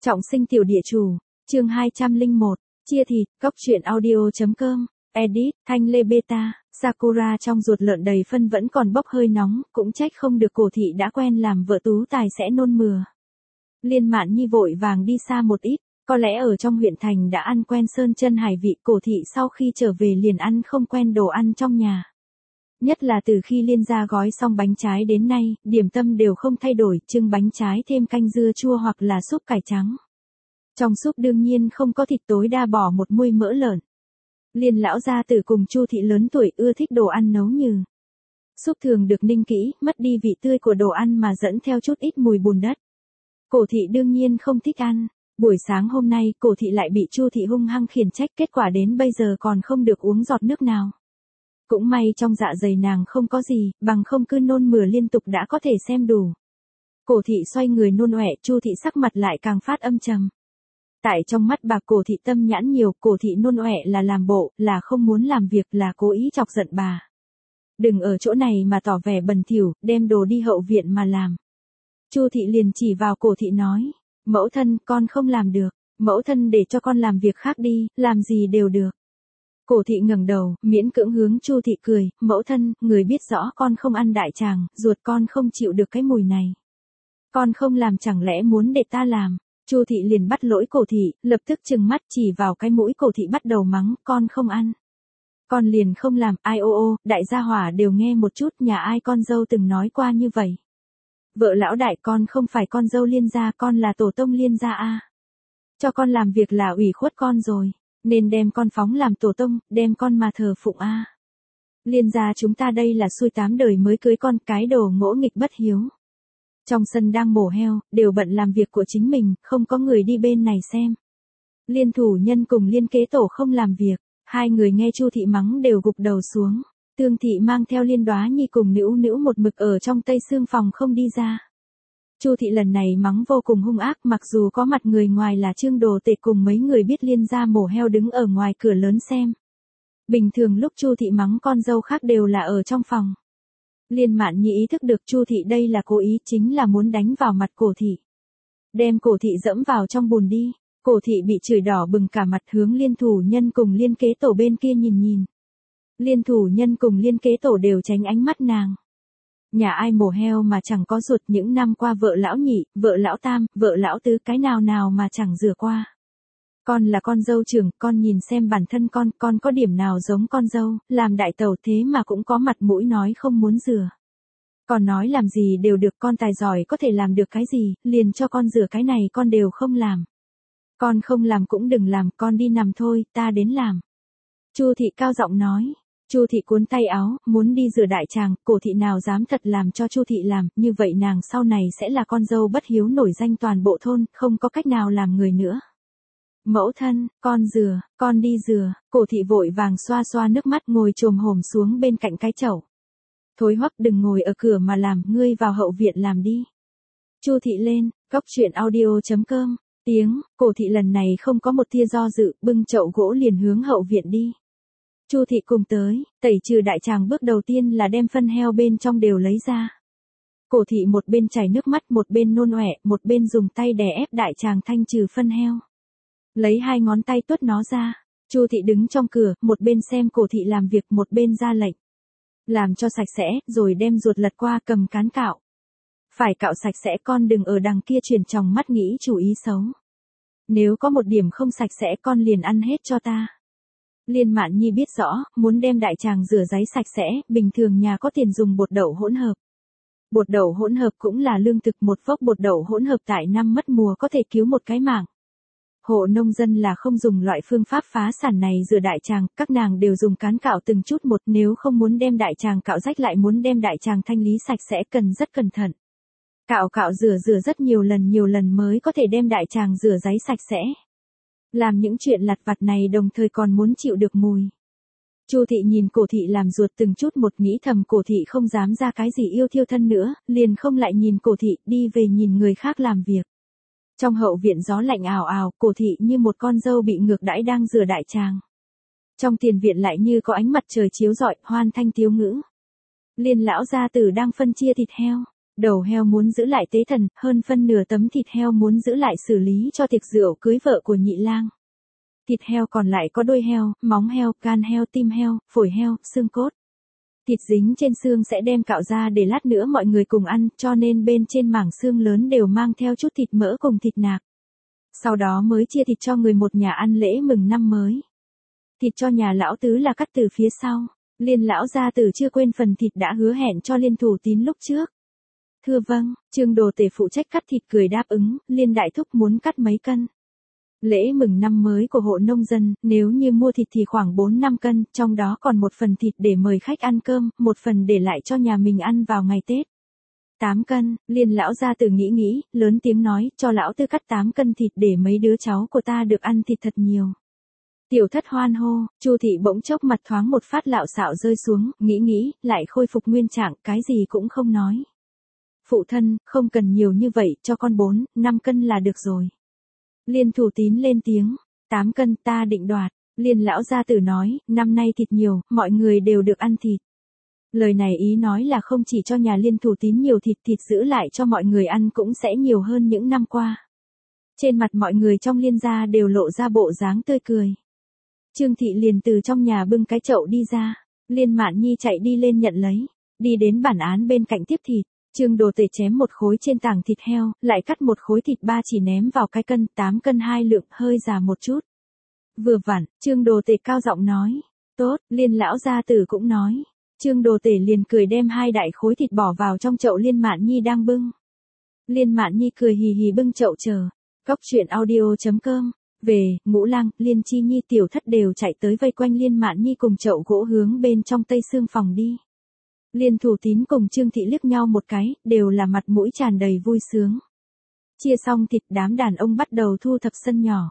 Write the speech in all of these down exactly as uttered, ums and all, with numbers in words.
Trọng sinh tiểu địa chủ, chương hai trăm lẻ một, chia thịt, cóc truyện audio.com, edit, Thanh Lê Beta, Sakura trong ruột lợn đầy phân vẫn còn bốc hơi nóng, cũng trách không được Cổ Thị đã quen làm vợ tú tài sẽ nôn mửa. Liên Mạn Nhi vội vàng đi xa một ít, có lẽ ở trong huyện thành đã ăn quen sơn chân hải vị, Cổ Thị sau khi trở về liền ăn không quen đồ ăn trong nhà. Nhất là từ khi Liên gia gói xong bánh trái đến nay, điểm tâm đều không thay đổi, trưng bánh trái thêm canh dưa chua hoặc là súp cải trắng. Trong súp đương nhiên không có thịt, tối đa bỏ một muôi mỡ lợn. Liên lão gia tử cùng Chu thị lớn tuổi ưa thích đồ ăn nấu nhừ. Súp thường được ninh kỹ, mất đi vị tươi của đồ ăn mà dẫn theo chút ít mùi bùn đất. Cổ Thị đương nhiên không thích ăn. Buổi sáng hôm nay, Cổ Thị lại bị Chu thị hung hăng khiển trách, kết quả đến bây giờ còn không được uống giọt nước nào. Cũng may trong dạ dày nàng không có gì, bằng không cứ nôn mửa liên tục đã có thể xem đủ. Cổ Thị xoay người nôn ọe, Chu thị sắc mặt lại càng phát âm trầm. Tại trong mắt bà Cổ Thị tâm nhãn nhiều, Cổ Thị nôn ọe là làm bộ, là không muốn làm việc, là cố ý chọc giận bà. Đừng ở chỗ này mà tỏ vẻ bẩn thỉu, đem đồ đi hậu viện mà làm. Chu thị liền chỉ vào Cổ Thị nói, mẫu thân, con không làm được, mẫu thân để cho con làm việc khác đi, làm gì đều được. Cổ Thị ngẩng đầu, miễn cưỡng hướng Chu thị cười, mẫu thân, người biết rõ con không ăn đại tràng, ruột con không chịu được cái mùi này. Con không làm chẳng lẽ muốn để ta làm? Chu thị liền bắt lỗi Cổ Thị, lập tức trừng mắt chỉ vào cái mũi. Cổ Thị bắt đầu mắng, con không ăn. Con liền không làm, ai ô ô, đại gia hỏa đều nghe một chút, nhà ai con dâu từng nói qua như vậy. Vợ lão đại, con không phải con dâu Liên gia, con là tổ tông Liên gia a. Cho con làm việc là ủy khuất con rồi. Nên đem con phóng làm tổ tông, đem con mà thờ phụng a. Liên gia chúng ta đây là xui tám đời mới cưới con, cái đồ ngỗ nghịch bất hiếu. Trong sân đang mổ heo, đều bận làm việc của chính mình, không có người đi bên này xem. Liên thủ nhân cùng Liên kế tổ không làm việc, hai người nghe Chu thị mắng đều gục đầu xuống. Tương thị mang theo Liên Đoá Nhi cùng Nữu Nữu một mực ở trong tây xương phòng không đi ra. Chu thị lần này mắng vô cùng hung ác, mặc dù có mặt người ngoài là Trương Đồ Tể cùng mấy người biết Liên gia mổ heo đứng ở ngoài cửa lớn xem. Bình thường lúc Chu thị mắng con dâu khác đều là ở trong phòng. Liên Mạn Nhi ý thức được Chu thị đây là cố ý, chính là muốn đánh vào mặt Cổ Thị. Đem Cổ Thị dẫm vào trong bùn đi. Cổ Thị bị chửi đỏ bừng cả mặt, hướng Liên thủ nhân cùng Liên kế tổ bên kia nhìn nhìn. Liên thủ nhân cùng Liên kế tổ đều tránh ánh mắt nàng. Nhà ai mổ heo mà chẳng có ruột, những năm qua vợ lão nhị, vợ lão tam, vợ lão tứ cái nào nào mà chẳng rửa qua. Con là con dâu trưởng, con nhìn xem bản thân con, con có điểm nào giống con dâu, làm đại tẩu thế mà cũng có mặt mũi nói không muốn rửa. Con nói làm gì đều được, con tài giỏi có thể làm được cái gì, liền cho con rửa cái này con đều không làm. Con không làm cũng đừng làm, con đi nằm thôi, ta đến làm. Chu thị cao giọng nói. Chu thị cuốn tay áo, muốn đi rửa đại tràng, Cổ Thị nào dám thật làm cho Chu thị làm, như vậy nàng sau này sẽ là con dâu bất hiếu nổi danh toàn bộ thôn, không có cách nào làm người nữa. Mẫu thân, con rửa, con đi rửa. Cổ Thị vội vàng xoa xoa nước mắt, ngồi chồm hổm xuống bên cạnh cái chậu. Thối hoắc, đừng ngồi ở cửa mà làm, ngươi vào hậu viện làm đi. Chu thị lên, cóc truyện audio.com, tiếng, Cổ Thị lần này không có một tia do dự, bưng chậu gỗ liền hướng hậu viện đi. Chu thị cùng tới, tẩy trừ đại tràng bước đầu tiên là đem phân heo bên trong đều lấy ra. Cổ Thị một bên chảy nước mắt, một bên nôn ọe, một bên dùng tay đè ép đại tràng thanh trừ phân heo. Lấy hai ngón tay tuốt nó ra. Chu thị đứng trong cửa, một bên xem Cổ Thị làm việc, một bên ra lệnh. Làm cho sạch sẽ, rồi đem ruột lật qua, cầm cán cạo. Phải cạo sạch sẽ, con đừng ở đằng kia chuyển tròng mắt nghĩ chủ ý xấu. Nếu có một điểm không sạch sẽ con liền ăn hết cho ta. Liên Mạn Nhi biết rõ, muốn đem đại tràng rửa ráy sạch sẽ, bình thường nhà có tiền dùng bột đậu hỗn hợp. Bột đậu hỗn hợp cũng là lương thực, một vốc bột đậu hỗn hợp tại năm mất mùa có thể cứu một cái mạng. Hộ nông dân là không dùng loại phương pháp phá sản này rửa đại tràng, các nàng đều dùng cán cạo từng chút một, nếu không muốn đem đại tràng cạo rách lại muốn đem đại tràng thanh lý sạch sẽ cần rất cẩn thận. Cạo cạo rửa rửa rất nhiều lần nhiều lần mới có thể đem đại tràng rửa ráy sạch sẽ. Làm những chuyện lặt vặt này đồng thời còn muốn chịu được mùi. Chu thị nhìn Cổ Thị làm ruột từng chút một, nghĩ thầm Cổ Thị không dám ra cái gì yêu thiêu thân nữa, liền không lại nhìn Cổ Thị, đi về nhìn người khác làm việc. Trong hậu viện gió lạnh ào ào, Cổ Thị như một con dâu bị ngược đãi đang rửa đại tràng. Trong tiền viện lại như có ánh mặt trời chiếu rọi, hoan thanh tiếu ngữ. Liên lão gia tử đang phân chia thịt heo. Đầu heo muốn giữ lại tế thần, hơn phân nửa tấm thịt heo muốn giữ lại xử lý cho tiệc rượu cưới vợ của nhị lang. Thịt heo còn lại có đuôi heo, móng heo, gan heo, tim heo, phổi heo, xương cốt. Thịt dính trên xương sẽ đem cạo ra để lát nữa mọi người cùng ăn, cho nên bên trên mảng xương lớn đều mang theo chút thịt mỡ cùng thịt nạc. Sau đó mới chia thịt cho người một nhà ăn lễ mừng năm mới. Thịt cho nhà lão tứ là cắt từ phía sau. Liên lão gia tử chưa quên phần thịt đã hứa hẹn cho Liên Thủ Tín lúc trước. Thưa vâng, Trương Đồ Tể phụ trách cắt thịt cười đáp ứng, Liên đại thúc muốn cắt mấy cân. Lễ mừng năm mới của hộ nông dân, nếu như mua thịt thì khoảng bốn năm cân, trong đó còn một phần thịt để mời khách ăn cơm, một phần để lại cho nhà mình ăn vào ngày Tết. tám cân, Liên lão gia tử nghĩ nghĩ, lớn tiếng nói, cho lão tư cắt tám cân thịt để mấy đứa cháu của ta được ăn thịt thật nhiều. Tiểu thất hoan hô, Chu thị bỗng chốc mặt thoáng một phát lạo xạo rơi xuống, nghĩ nghĩ, lại khôi phục nguyên trạng, cái gì cũng không nói. Phụ thân, không cần nhiều như vậy, cho con bốn, năm cân là được rồi. Liên Thủ Tín lên tiếng, tám cân ta định đoạt. Liên lão gia tử nói, năm nay thịt nhiều, mọi người đều được ăn thịt. Lời này ý nói là không chỉ cho nhà Liên Thủ Tín nhiều thịt, thịt giữ lại cho mọi người ăn cũng sẽ nhiều hơn những năm qua. Trên mặt mọi người trong Liên gia đều lộ ra bộ dáng tươi cười. Trương thị liền từ trong nhà bưng cái chậu đi ra, Liên Mạn Nhi chạy đi lên nhận lấy, đi đến bản án bên cạnh tiếp thịt. Trương Đồ Tể chém một khối trên tảng thịt heo, lại cắt một khối thịt ba chỉ ném vào cái cân, tám cân hai lượng, hơi già một chút. Vừa vặn, Trương Đồ Tể cao giọng nói, tốt, Liên lão gia tử cũng nói. Trương Đồ Tể liền cười đem hai đại khối thịt bỏ vào trong chậu Liên Mạn Nhi đang bưng. Liên Mạn Nhi cười hì hì bưng chậu chờ. Cóc truyện audio chấm com. Về, Ngũ Lang, Liên Chi Nhi tiểu thất đều chạy tới vây quanh Liên Mạn Nhi cùng chậu gỗ hướng bên trong tây xương phòng đi. Liên Thủ Tín cùng Trương thị liếc nhau một cái, đều là mặt mũi tràn đầy vui sướng. Chia xong thịt, đám đàn ông bắt đầu thu thập sân nhỏ.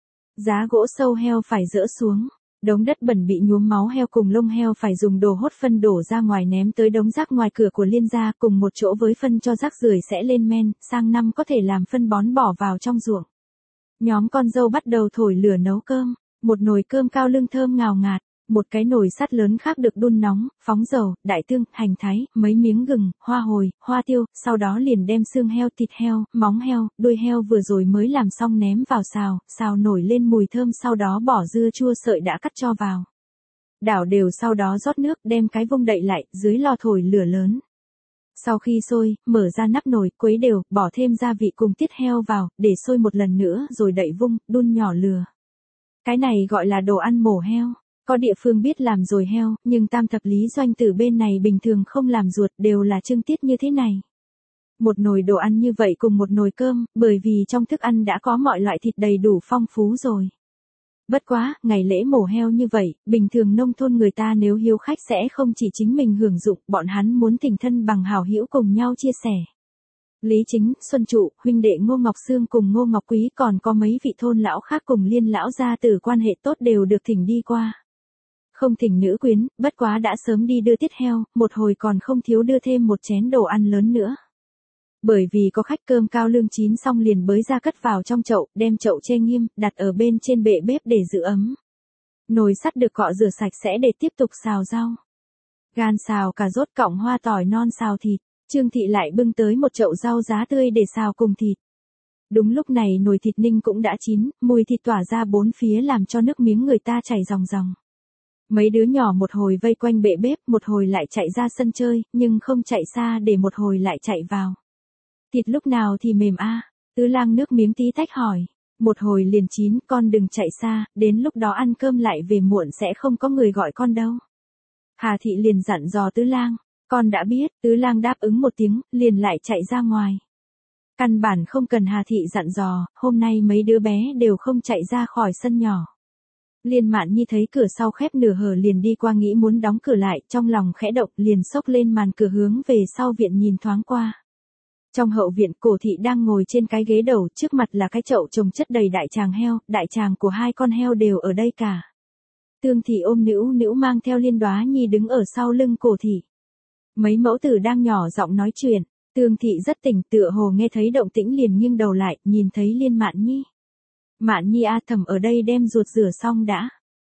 Giá gỗ sâu heo phải dỡ xuống, đống đất bẩn bị nhuốm máu heo cùng lông heo phải dùng đồ hốt phân đổ ra ngoài ném tới đống rác ngoài cửa của Liên gia, cùng một chỗ với phân cho rác rưởi sẽ lên men, sang năm có thể làm phân bón bỏ vào trong ruộng. Nhóm con dâu bắt đầu thổi lửa nấu cơm, một nồi cơm cao lương thơm ngào ngạt. Một cái nồi sắt lớn khác được đun nóng, phóng dầu, đại tương, hành thái, mấy miếng gừng, hoa hồi, hoa tiêu, sau đó liền đem xương heo, thịt heo, móng heo, đuôi heo vừa rồi mới làm xong ném vào xào, xào nổi lên mùi thơm, sau đó bỏ dưa chua sợi đã cắt cho vào. Đảo đều, sau đó rót nước, đem cái vung đậy lại, dưới lò thổi lửa lớn. Sau khi sôi, mở ra nắp nồi, quấy đều, bỏ thêm gia vị cùng tiết heo vào, để sôi một lần nữa rồi đậy vung, đun nhỏ lửa. Cái này gọi là đồ ăn mổ heo. Có địa phương biết làm rồi heo, nhưng Tam Thập Lý Doanh Tử bên này bình thường không làm ruột, đều là trưng tiết như thế này. Một nồi đồ ăn như vậy cùng một nồi cơm, bởi vì trong thức ăn đã có mọi loại thịt đầy đủ phong phú rồi. Bất quá, ngày lễ mổ heo như vậy, bình thường nông thôn người ta nếu hiếu khách sẽ không chỉ chính mình hưởng dụng, bọn hắn muốn tình thân bằng hảo hữu cùng nhau chia sẻ. Lý Chính, Xuân Trụ, huynh đệ Ngô Ngọc Sương cùng Ngô Ngọc Quý còn có mấy vị thôn lão khác cùng Liên lão gia tử quan hệ tốt đều được thỉnh đi qua. Không thỉnh nữ quyến, bất quá đã sớm đi đưa tiết heo, một hồi còn không thiếu đưa thêm một chén đồ ăn lớn nữa. Bởi vì có khách, cơm cao lương chín xong liền bới ra cất vào trong chậu, đem chậu che nghiêm, đặt ở bên trên bệ bếp để giữ ấm. Nồi sắt được cọ rửa sạch sẽ để tiếp tục xào rau. Gan xào cà rốt cọng hoa tỏi non xào thịt, Trương thị lại bưng tới một chậu rau giá tươi để xào cùng thịt. Đúng lúc này nồi thịt ninh cũng đã chín, mùi thịt tỏa ra bốn phía làm cho nước miếng người ta chảy ròng ròng. Mấy đứa nhỏ một hồi vây quanh bệ bếp, một hồi lại chạy ra sân chơi, nhưng không chạy xa để một hồi lại chạy vào. Thịt lúc nào thì mềm a? Tứ Lang nước miếng tí tách hỏi. Một hồi liền chín, con đừng chạy xa, đến lúc đó ăn cơm lại về muộn sẽ không có người gọi con đâu. Hà Thị liền dặn dò Tứ Lang. Con đã biết, Tứ Lang đáp ứng một tiếng, liền lại chạy ra ngoài. Căn bản không cần Hà Thị dặn dò, hôm nay mấy đứa bé đều không chạy ra khỏi sân nhỏ. Liên Mạn Nhi thấy cửa sau khép nửa hở liền đi qua nghĩ muốn đóng cửa lại, trong lòng khẽ động liền xốc lên màn cửa hướng về sau viện nhìn thoáng qua. Trong hậu viện, Cổ thị đang ngồi trên cái ghế đầu, trước mặt là cái chậu trồng chất đầy đại tràng heo, đại tràng của hai con heo đều ở đây cả. Tương thị ôm Nữu Nữu mang theo Liên Đoá Nhi đứng ở sau lưng Cổ thị. Mấy mẫu tử đang nhỏ giọng nói chuyện, Tương thị rất tỉnh, tựa hồ nghe thấy động tĩnh liền nghiêng đầu lại, nhìn thấy Liên Mạn Nhi. Mạn Nhi a, thầm ở đây đem ruột rửa xong đã.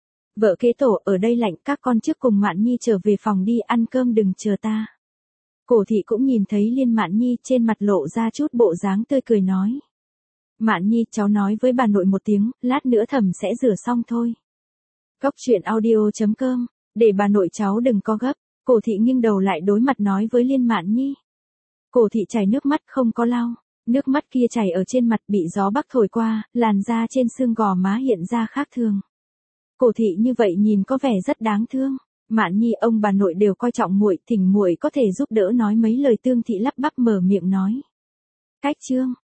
Vợ kế tổ, ở đây lạnh, các con trước cùng Mạn Nhi trở về phòng đi, ăn cơm đừng chờ ta. Cổ thị cũng nhìn thấy Liên Mạn Nhi, trên mặt lộ ra chút bộ dáng tươi cười nói. Mạn Nhi, cháu nói với bà nội một tiếng, lát nữa Thẩm sẽ rửa xong thôi. Cóc truyện audio chấm com, để bà nội cháu đừng có gấp. Cổ thị nghiêng đầu lại đối mặt nói với Liên Mạn Nhi. Cổ thị chảy nước mắt không có lau, nước mắt kia chảy ở trên mặt bị gió bắc thổi qua, làn da trên xương gò má hiện ra khác thường. Cổ thị như vậy nhìn có vẻ rất đáng thương. Mạn Nhi, ông bà nội đều coi trọng muội, thỉnh muội có thể giúp đỡ nói mấy lời. Tương thị lắp bắp mở miệng nói. Cách chương